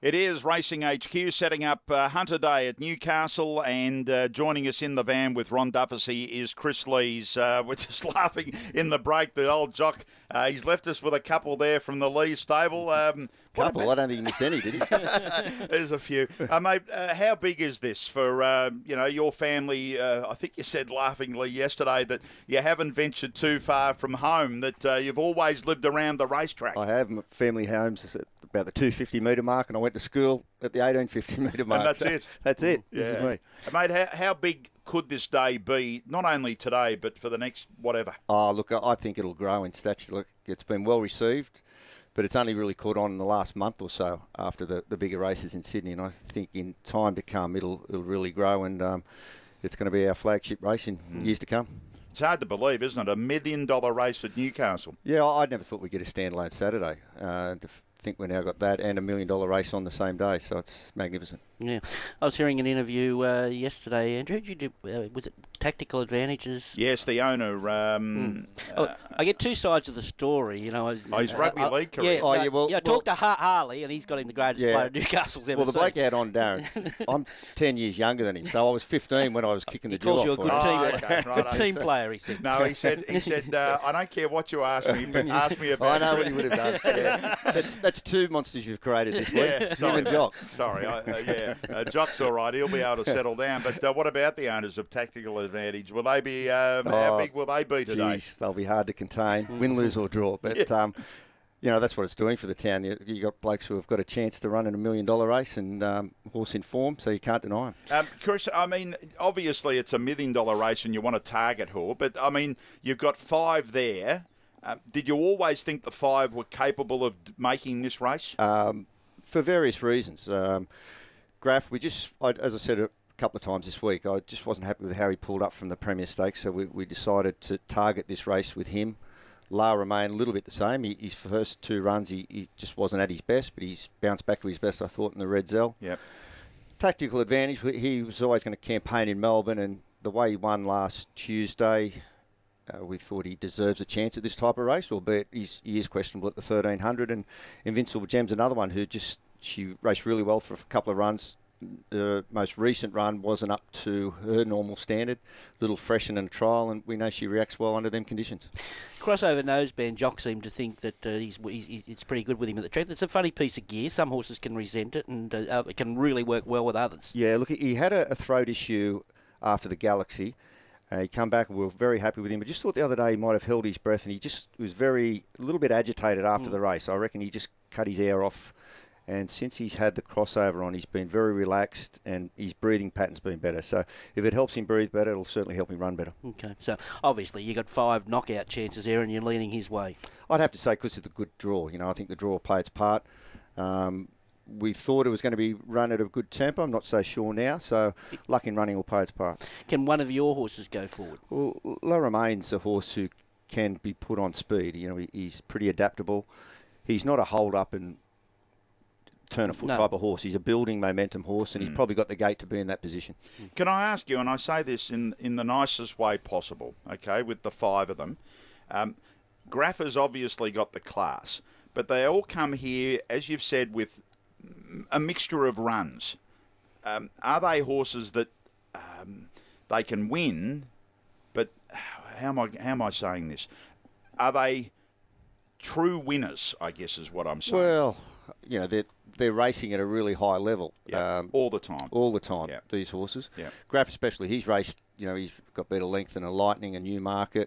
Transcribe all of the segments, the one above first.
It is Racing HQ setting up Hunter Day at Newcastle, and joining us in the van with Ron Dufficy is Chris Lees. We're just laughing in the break. The old jock, he's left us with a couple there from the Lees stable. Couple? I don't think he missed any, did he? There's a few. Mate, how big is this for your family? I think you said laughingly yesterday that you haven't ventured too far from home, that you've always lived around the racetrack. I have. My family home's at about the 250 metre mark, and I went to school at the 1850 metre mark. And that's it. That's it. Yeah. This is me. Mate, how big could this day be, not only today, but for the next whatever? Oh, look, I think it'll grow in stature. Look, it's been well received, but it's only really caught on in the last month or so after the bigger races in Sydney, and I think in time to come it'll really grow, and it's going to be our flagship race in years to come. It's hard to believe, isn't it? $1 million race at Newcastle. Yeah, I never thought we'd get a standalone Saturday. To think we now got that and $1 million race on the same day, so it's magnificent. Yeah, I was hearing an interview yesterday, Andrew. Did you do? Was it Tactical Advantages? Yes, the owner. I get two sides of the story. You know, his rugby league career. I talked to Harley, and he's got him the greatest player Newcastle's ever seen. Well, the bloke out on Darren, I'm 10 years younger than him, so I was 15 when I was kicking the jaw off. He calls you a good team player. He said. No, he said. I don't care what you ask me, but ask me about. I know what he would have done. Yeah. That's two monsters you've created this week. Yeah, sorry, him and Jock. Sorry, Jock's all right. He'll be able to settle down. But what about the owners of Tactical Advantage? Will they be? How big will they be today? Geez, they'll be hard to contain, win, lose or draw. But that's what it's doing for the town. You got blokes who have got a chance to run in $1 million race and horse in form, so you can't deny them. Chris, I mean, obviously it's $1 million race and you want to target her, but I mean, you've got 5 there. Did you always think the 5 were capable of making this race? For various reasons. Graf, as I said a couple of times this week, I just wasn't happy with how he pulled up from the Premier Stakes, so we decided to target this race with him. La remained a little bit the same. His first 2 runs, he just wasn't at his best, but he's bounced back to his best, I thought, in the Red Zell. Yep. Tactical Advantage, he was always going to campaign in Melbourne, and the way he won last Tuesday, we thought he deserves a chance at this type of race, albeit he is questionable at the 1300. And Invincible Gem's another one who she raced really well for a couple of runs. The most recent run wasn't up to her normal standard, a little freshen in a trial, and we know she reacts well under them conditions. Crossover noseband Jock seemed to think that it's pretty good with him at the track. It's a funny piece of gear. Some horses can resent it, and it can really work well with others. Yeah, look, he had a throat issue after the Galaxy. He come back and we were very happy with him. I just thought the other day he might have held his breath, and he just was a little bit agitated after the race. I reckon he just cut his air off. And since he's had the crossover on, he's been very relaxed and his breathing pattern's been better. So if it helps him breathe better, it'll certainly help him run better. Okay, so obviously you got 5 knockout chances there and you're leaning his way. I'd have to say because it's a good draw. I think the draw will play its part. We thought it was going to be run at a good tempo. I'm not so sure now. So luck in running will play its part. Can one of your horses go forward? Well, La Remain's a horse who can be put on speed. He's pretty adaptable. He's not a hold-up and turn-a-foot type of horse. He's a building momentum horse, and he's probably got the gait to be in that position. Can I ask you, and I say this in the nicest way possible, okay, with the 5 of them, Graf has obviously got the class, but they all come here, as you've said, with a mixture of runs. Are they horses that they can win, but how am I saying this? Are they true winners, I guess is what I'm saying? Well, they're racing at a really high level. All the time. All the time, yep. These horses. Yep. Graf especially, he's raced, he's got better length than a Lightning, a Newmarket.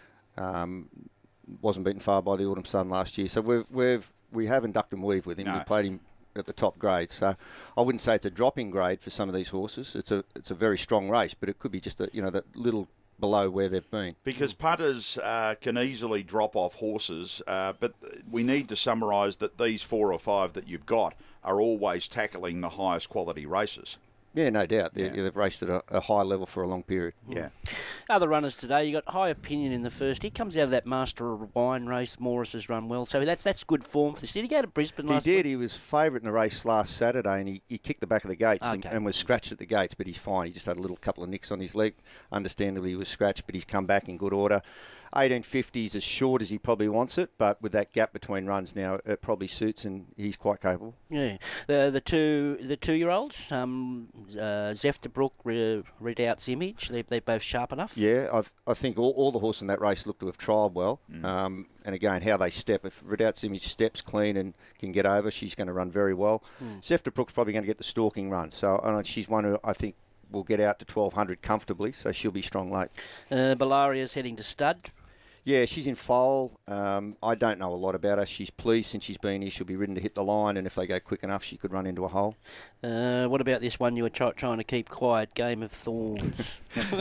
Wasn't beaten far by the Autumn Sun last year. So we haven't ducked and weave with him. No. We played him at the top grade. So I wouldn't say it's a dropping grade for some of these horses. It's a very strong race, but it could be just that little below where they've been. Because punters can easily drop off horses, but we need to summarise that these 4 or 5 that you've got are always tackling the highest quality races. Yeah, no doubt. They've raced at a high level for a long period. Yeah. Other runners today, you got High Opinion in the first. He comes out of that Master of Wine race. Morris has run well, so that's good form for this. Did he go to Brisbane last week? He did. He was favourite in the race last Saturday, and he kicked the back of the gates and was scratched at the gates, but he's fine. He just had a couple of nicks on his leg. Understandably, he was scratched, but he's come back in good order. 1850 is as short as he probably wants it, but with that gap between runs now, it probably suits, and he's quite capable. Yeah, the 2-year-olds, Zefterbrook, Redoubt's Image. They're both sharp enough. Yeah, I think all the horses in that race look to have trialled well. And again, how they step. If Redoubt's Image steps clean and can get over, she's going to run very well. Zefterbrook's probably going to get the stalking run. So she's one who I think will get out to 1200 comfortably, so she'll be strong late. Bellaria's heading to stud. Yeah, she's in foal. I don't know a lot about her. She's pleased since she's been here. She'll be ridden to hit the line, and if they go quick enough, she could run into a hole. What about this one you were trying to keep quiet, Game of Thorns?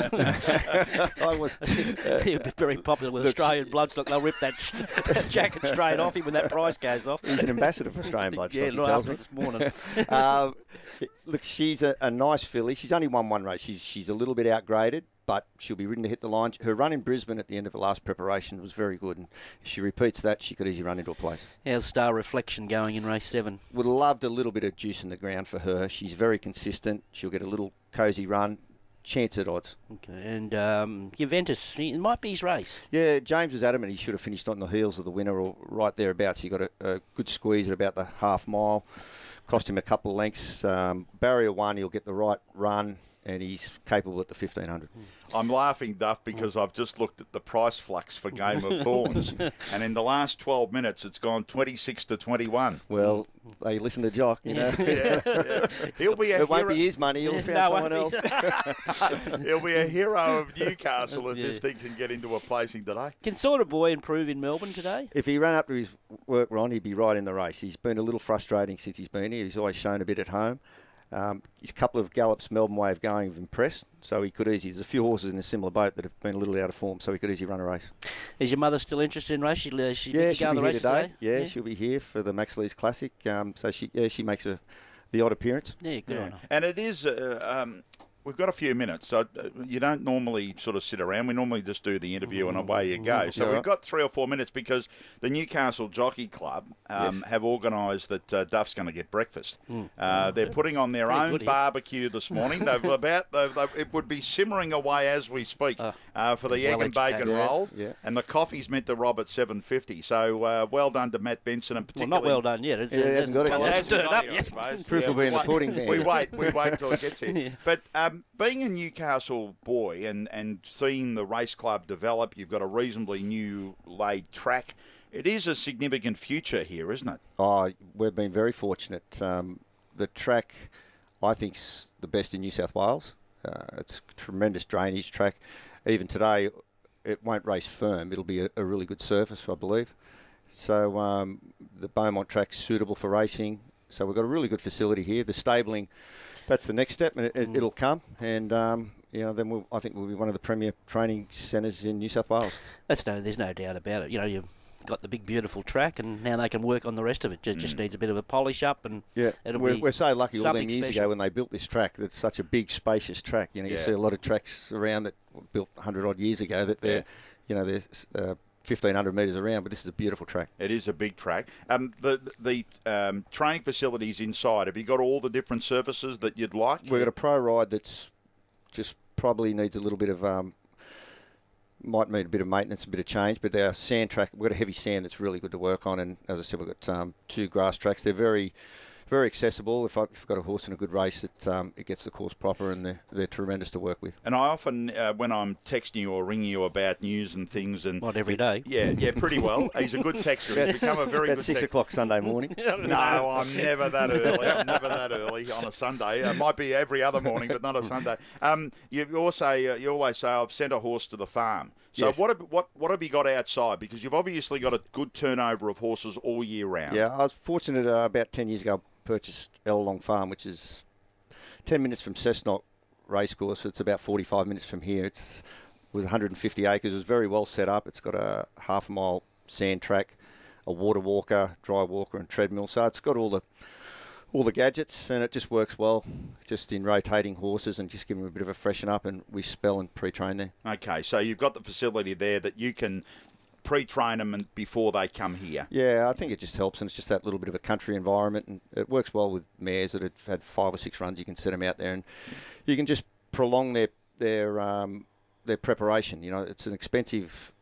I was. He'll be very popular with Australian Bloodstock. They'll rip that jacket straight off him when that price goes off. He's an ambassador for Australian Bloodstock. Yeah, right after this morning. Look, she's a nice filly. She's only won one race. She's a little bit outgraded, but she'll be ridden to hit the line. Her run in Brisbane at the end of the last preparation was very good, and if she repeats that, she could easily run into a place. How's Star Reflection going in race 7? Would have loved a little bit of juice in the ground for her. She's very consistent. She'll get a little cosy run. Chance at odds. Okay, and Juventus, it might be his race. Yeah, James was adamant he should have finished on the heels of the winner or right thereabouts. He got a good squeeze at about the half mile. Cost him a couple of lengths. Barrier 1, he'll get the right run, and he's capable at the 1500. I'm laughing, Duff, because I've just looked at the price flux for Game of Thorns, and in the last 12 minutes, it's gone 26 to 21. Well, they listen to Jock, you know. Yeah. He'll be a it won't hero. be his money. He'll find someone else. He'll be a hero of Newcastle if this thing can get into a placing today. Can Sorta Boy improve in Melbourne today? If he ran up to his work, Ron, he'd be right in the race. He's been a little frustrating since he's been here. He's always shown a bit at home. His couple of gallops, Melbourne way of going, have impressed. So he could easily. There's a few horses in a similar boat that have been a little out of form, so he could easily run a race. Is your mother still interested in race? She'll yeah, go she'll on be the here race today. Yeah, she'll be here for the Max Lees Classic. So she makes the odd appearance. Yeah, good on her. And it is. We've got a few minutes. So you don't normally sort of sit around. We normally just do the interview and away you go. So we've got 3 or 4 minutes because the Newcastle Jockey Club have organised that Duff's going to get breakfast. They're putting on their own barbecue this morning. It would be simmering away as we speak for the egg and bacon roll. Yeah. And the coffee's meant to rob at 7:50. So well done to Matt Benson and particularly. Well, not well done yet. He hasn't got it yet. Well, it hasn't got here, I suppose. Proof will be in the pudding there. We wait till it gets here. But being a Newcastle boy and seeing the race club develop, you've got a reasonably new laid track. It is a significant future here, isn't it? Oh, we've been very fortunate. The track, I think, is the best in New South Wales. It's a tremendous drainage track. Even today, it won't race firm. It'll be a really good surface, I believe. So the Beaumont track's suitable for racing. So we've got a really good facility here. The stabling, that's the next step, and it'll come. And then I think we'll be one of the premier training centres in New South Wales. There's no doubt about it. You've got the big, beautiful track, and now they can work on the rest of it. It just needs a bit of a polish up, and we're so lucky all them years special. ago when they built this track. It's such a big, spacious track. You see a lot of tracks around that were built 100 odd years ago that they're 1,500 metres around, but this is a beautiful track. It is a big track. The training facilities inside, have you got all the different surfaces that you'd like? We've got a pro ride that's just probably needs a little bit of, might need a bit of maintenance, a bit of change, but our sand track, we've got a heavy sand that's really good to work on, and as I said, we've got 2 grass tracks. They're very, very accessible. If I've got a horse in a good race, it gets the course proper, and they're tremendous to work with. And I often, when I'm texting you or ringing you about news and things, and not every day. Yeah, pretty well. He's a good texter. He's become a very good texter. 6 o'clock Sunday morning. No, I'm never that early. I'm never that early on a Sunday. It might be every other morning, but not a Sunday. You always say, I've sent a horse to the farm. So yes. What have you got outside? Because you've obviously got a good turnover of horses all year round. Yeah, I was fortunate about 10 years ago. Purchased Ellalong Farm, which is 10 minutes from Cessnock Racecourse. It's about 45 minutes from here. It was 150 acres. It was very well set up. It's got a half-mile sand track, a water walker, dry walker, and treadmill. So it's got all the gadgets, and it just works well, just in rotating horses and just giving them a bit of a freshen up. And we spell and pre-train there. Okay, so you've got the facility there that you can pre-train them before they come here. Yeah, I think it just helps, and it's just that little bit of a country environment, and it works well with mares that have had 5 or 6 runs. You can set them out there, and you can just prolong their preparation. It's an expensive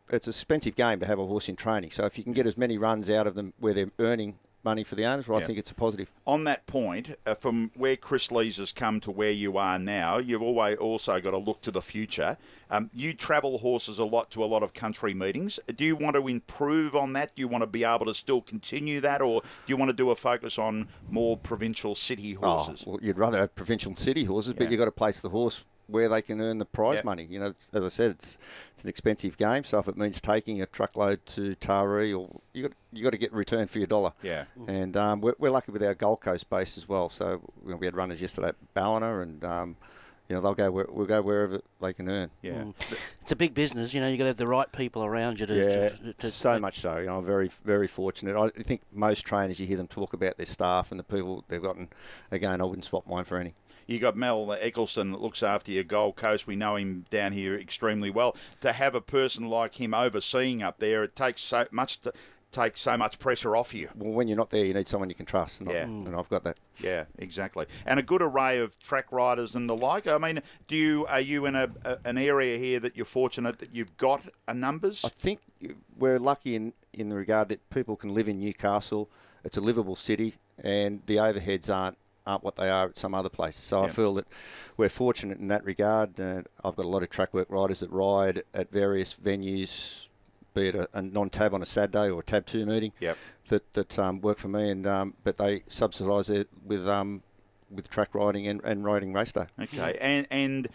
it's an expensive game to have a horse in training. So if you can get as many runs out of them where they're earning money for the owners, well, I think it's a positive. On that point, from where Chris Lees has come to where you are now, you've always also got to look to the future. You travel horses a lot to a lot of country meetings. Do you want to improve on that? Do you want to be able to still continue that, or do you want to do a focus on more provincial city horses? Well, you'd rather have provincial and city horses, but you've got to place the horse where they can earn the prize money. You know, as I said, it's an expensive game. So if it means taking a truckload to Taree, or you got to get return for your dollar. Yeah. And we're lucky with our Gold Coast base as well. So we had runners yesterday at Ballina, and we'll go wherever they can earn. Yeah. It's a big business. You know, you got to have the right people around you to so much so. You know, I'm very, very fortunate. I think most trainers, you hear them talk about their staff and the people they've got. And again, I wouldn't swap mine for any. You got Mel Eccleston that looks after your Gold Coast. We know him down here extremely well. To have a person like him overseeing up there, it takes so much pressure off you. Well, when you're not there, you need someone you can trust, and I've got that. Yeah, exactly. And a good array of track riders and the like. I mean, are you in an area here that you're fortunate that you've got numbers? I think we're lucky in the regard that people can live in Newcastle. It's a livable city, and the overheads aren't what they are at some other places. So I feel that we're fortunate in that regard. I've got a lot of track work riders that ride at various venues, be it a non-tab on a Saturday or a tab 2 meeting, that work for me, and but they subsidise it with track riding and riding race day. Okay, and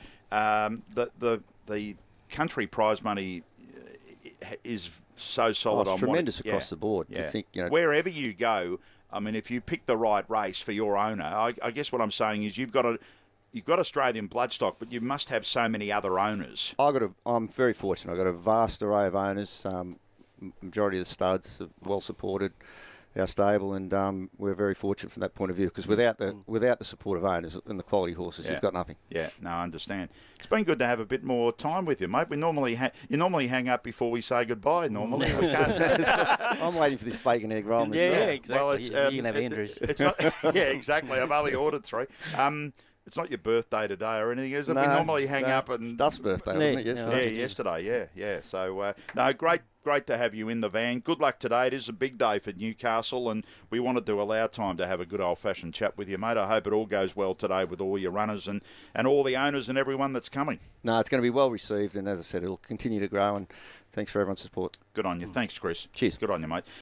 the country prize money is so solid. It's tremendous across the board. Yeah. You think, wherever you go, I mean, if you pick the right race for your owner, I guess what I'm saying is you've got Australian bloodstock, but you must have so many other owners. I'm very fortunate. I've got a vast array of owners. Majority of the studs are well supported, our stable, and we're very fortunate from that point of view, because without the support of owners and the quality horses, you've got nothing. Yeah, no, I understand. It's been good to have a bit more time with you, mate. You normally hang up before we say goodbye. Normally, I'm waiting for this bacon egg roll. Yeah, exactly. Well, you can have Andrews. It's not, yeah, exactly. I've only ordered 3. It's not your birthday today or anything, is it? No, we normally hang up and Stuff's birthday, wasn't it? Yesterday. Yeah, yesterday. Yeah. So no, great to have you in the van. Good luck today. It is a big day for Newcastle, and we wanted to allow time to have a good old-fashioned chat with you, mate. I hope it all goes well today with all your runners and all the owners and everyone that's coming. No, it's going to be well received, and as I said, it'll continue to grow, and thanks for everyone's support. Good on you. Thanks, Chris. Cheers. Good on you, mate.